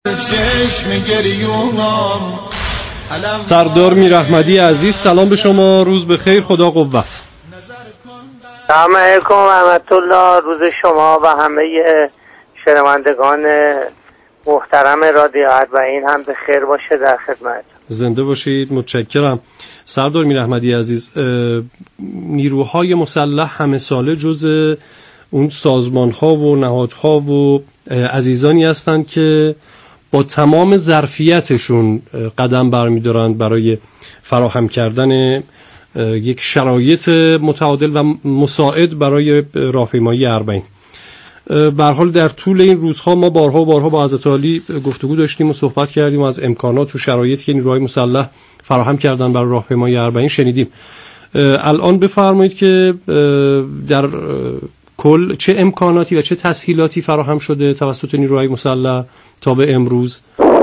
سردار میراحمدی عزیز، سلام به شما، روز بخیر، خدا قوت. سلام علیکم و رحمت الله، روز شما و همه شنوندگان محترم رادیو اربعین هم به خیر باشه. در خدمت. زنده باشید، متشکرم. سردار میراحمدی عزیز، نیروهای مسلح همه ساله جز اون سازمان‌ها و نهادها و عزیزانی هستند که با تمام ظرفیتشون قدم برمی‌دارند برای فراهم کردن یک شرایط متعادل و مساعد برای راهپیمایی اربعین. به هر حال در طول این روزها ما بارها با حضرت عالی گفتگو داشتیم و صحبت کردیم و از امکانات و شرایطی که نیروهای مسلح فراهم کردن برای راهپیمایی اربعین شنیدیم. الان بفرمایید که در کل چه امکاناتی و چه تسهیلاتی فراهم شده توسط نیروهای مسلح تا به امروز؟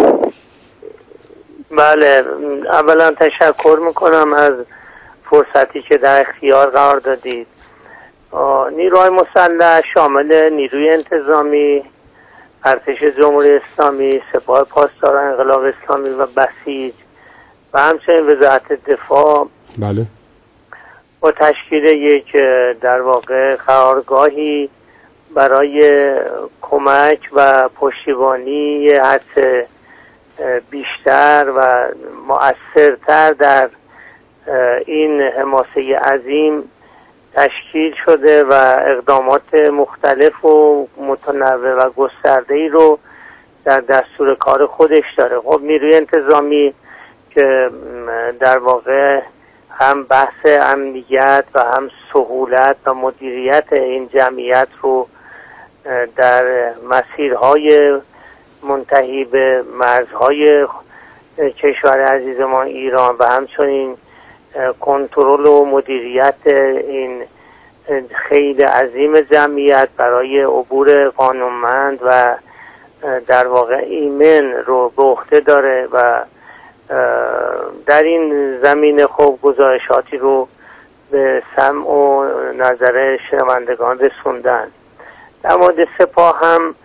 بله، اولا تشکر میکنم از فرصتی که در اختیار قرار دادید. نیروهای مسلح شامل نیروی انتظامی، ارتش جمهوری اسلامی، سپاه پاسداران انقلاب اسلامی و بسیج و همچنین وزارت دفاع، بله، با تشکیل یک در واقع قرارگاهی برای کمک و پشتیبانی حد بیشتر و مؤثرتر در این حماسه عظیم تشکیل شده و اقدامات مختلف و متنوع و گسترده‌ای رو در دستور کار خودش داره. خب نیروی انتظامی که در واقع هم بحث امنیت و هم سهولت و مدیریت این جمعیت رو در مسیرهای منتهی به مرزهای کشور عزیز ما ایران و همچنین کنترل و مدیریت این خیلی عظیم جمعیت برای عبور قانونمند و در واقع ایمن رو به عهده داره و در این زمینه خب گزارشاتی رو به سمع و نظر شنوندگان رسوندن. در مورد سپاه هم،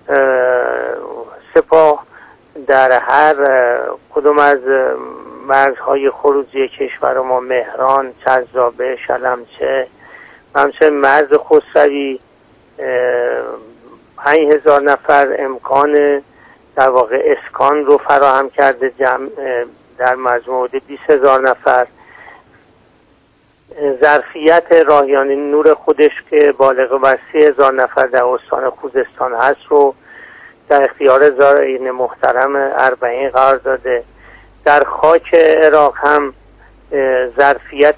سپاه در هر کدوم از مرزهای خروجی کشور ما، مهران، چرزابه، شلمچه و همچنین مرز خسروی 5000 نفر امکان در واقع اسکان رو فراهم کرده، در مجموع 20000 نفر. ظرفیت راهیانه نور خودش که بالغ بر 30000 نفر در استان خوزستان هست رو در اختیار زائرین محترم اربعین قرار داده. در خاک عراق هم ظرفیت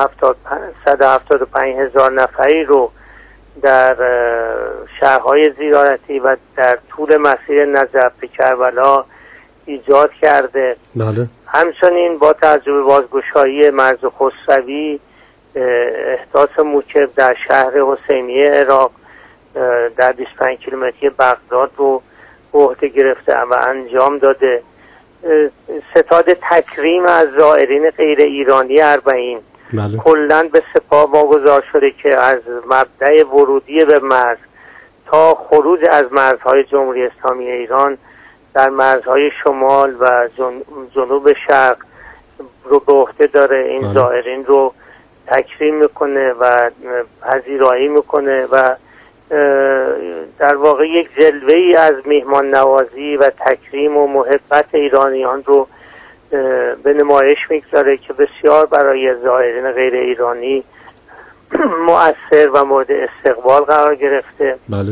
175,000 نفری رو در شهرهای زیارتی و در طول مسیر نجف به کربلا ایجاد کرده. بله. همچنین با تجربه بازگشایی مرز خسروی، احداث موکب در شهر حسینیه عراق در 25 کیلومتری بغداد رو به عهده گرفته و انجام داده. ستاد تکریم از زائرین غیر ایرانی اربعین کلاً به سپاه واگذار شده که از مبدأ ورودی به مرز تا خروج از مرزهای جمهوری اسلامی ایران در مرزهای شمال و جنوب شرق رو به عهده داره. این زائرین رو تکریم میکنه و پذیرایی میکنه و در واقع یک جلوه‌ای از میهمان نوازی و تکریم و محبت ایرانیان رو به نمایش میگذاره که بسیار برای زائرین غیر ایرانی مؤثر و مورد استقبال قرار گرفته. بله.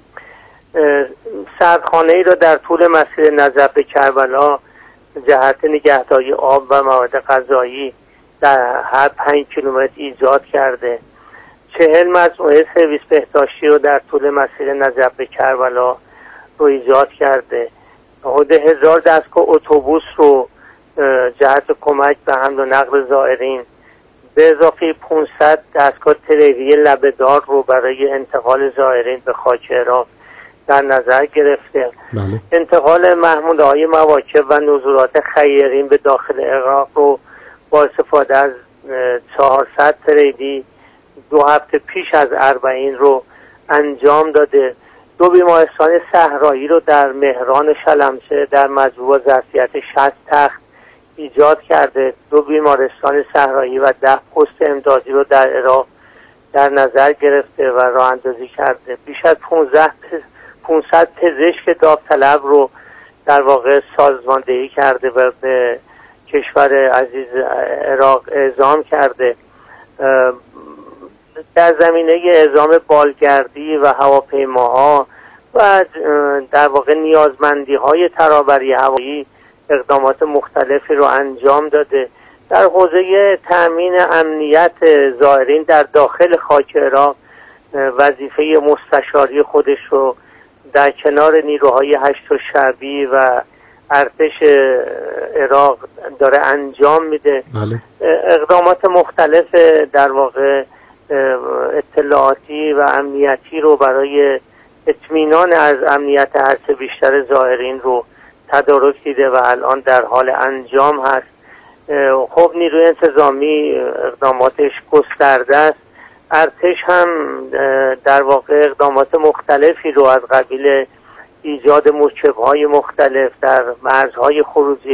سردخانه‌ای را در طول مسیر نجف به کربلا جهت نگهداری آب و مواد غذایی در هر 5 کیلومتر ایجاد کرده. 40 مجموعه سرویس بهداشتی رو در طول مسیر نجف به کربلا رو ایجاد کرده. حدود 1000 دستگاه اتوبوس رو جهت کمک به حمل و نقل زائرین به اضافه 500 دستگاه تریلی لبه‌دار رو برای انتقال زائرین به خاک عراق در نظر گرفته. بله. انتقال محموله‌های مواکب و نزولات خیرین به داخل عراق رو با استفاده از 400 تریلی 2 هفته پیش از اربعین رو انجام داده. 2 بیمارستان صحرایی رو در مهران شلمچه در مجموع ظرفیت 60 تخت ایجاد کرده. 2 بیمارستان صحرایی و 10 پست امدادی رو در عراق در نظر گرفته و راه اندازی کرده. بیش از 500 پزشک داوطلب رو در واقع سازماندهی کرده و به کشور عزیز عراق اعزام کرده. در زمینه اعزام بالگردی و هواپیماها و در واقع نیازمندی‌های ترابری هوایی اقدامات مختلفی رو انجام داده. در حوزه تأمین امنیت زائرین در داخل خاک عراق وظیفه مستشاری خودش رو در کنار نیروهای هشت شعبی و ارتش عراق داره انجام میده. اقدامات مختلف در واقع اطلاعاتی و امنیتی رو برای اطمینان از امنیت هرچه بیشتر زائرین رو تدارک دیده و الان در حال انجام هست. خب نیروی انتظامی اقداماتش گسترده است. ارتش هم در واقع اقدامات مختلفی رو از قبیل ایجاد موکب‌های مختلف در مرزهای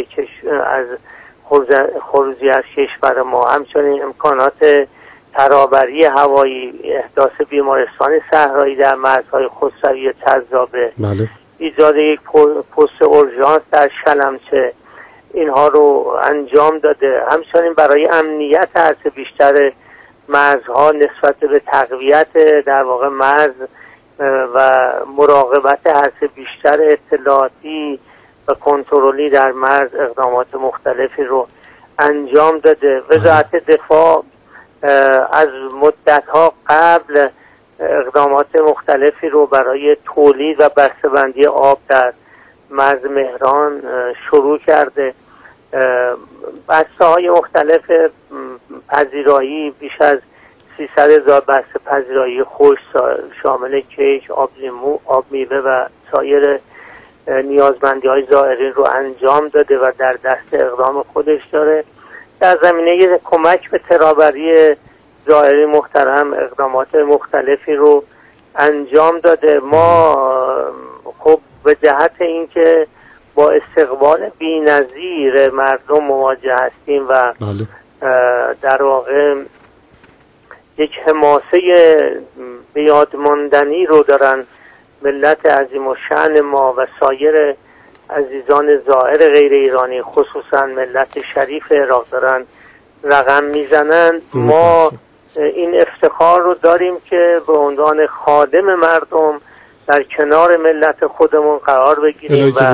خروجی از کشور ما، همچنین امکانات ترابری هوایی، احداث بیمارستان صحرایی در مرزهای خسروی تذابه، ایجاد یک پست اورژانس در شلمچه، اینها رو انجام داده. همچنین برای امنیت هرچه بیشتر مرزها نسبت به تقویت در واقع مرز و مراقبت هرچه بیشتر اطلاعاتی و کنترلی در مرز اقدامات مختلفی رو انجام داده. وزارت دفاع از مدت‌ها قبل اقدامات مختلفی رو برای تولید و بسته‌بندی آب در مرز مهران شروع کرده. بسته‌های مختلف پذیرایی، بیش از 300,000 بسته پذیرایی خشک شامل کیک، آب لیمو، آب میوه و سایر نیازمندی‌های زائرین رو انجام داده و در دست اقدام خودش داره. در زمینه کمک به ترابری زائرین محترم اقدامات مختلفی رو انجام داده. ما خب به جهت اینکه با استقبال بی‌نظیر مردم مواجه هستیم و در واقع یک حماسه بیادماندنی رو دارن ملت عظیم و شأن ما و سایر عزیزان زائر غیر ایرانی، خصوصا ملت شریف عراق دارن رقم میزنن. ما این افتخار رو داریم که به عنوان خادم مردم در کنار ملت خودمون قرار بگیریم و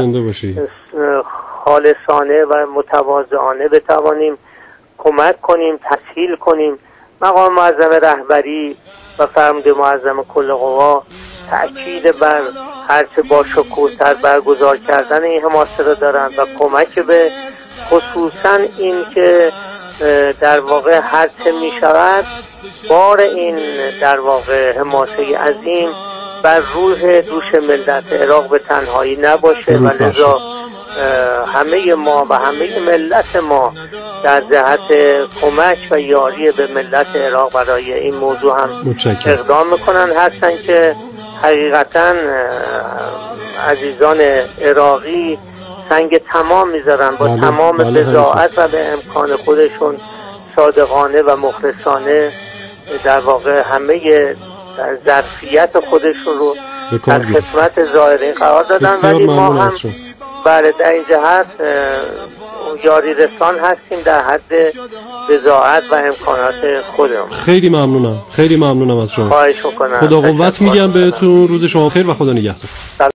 خالصانه و متواضعانه بتوانیم کمک کنیم، تسهیل کنیم. مقام معظم رهبری و فرمانده معظم کل قوا تأکید بر هرچه با شکوه‌تر برگزار کردن این حماسه را دارند و کمک به خصوصا این که در واقع هرچه می شود بار این در واقع حماسه عظیم بر روح دوش ملت عراق به تنهایی نباشه و لذا همه ما و همه ملت ما در جهت کمک و یاری به ملت عراق برای این موضوع هم اقدام میکنن. هستن که حقیقتا عزیزان عراقی سنگ تمام میذارن با تمام بضاعت و به امکان خودشون صادقانه و مخلصانه در واقع همه ظرفیت خودشون رو در خدمت زائرین قرار دادن. ولی ما هم بله در این جهت یاری رسان هستیم در حد بضاعت و امکانات خودمون. خیلی ممنونم، خیلی ممنونم از شما. خواهش میکنم. خدا قوت میگم بهتون. روز شما خیر و خدا نگهدار.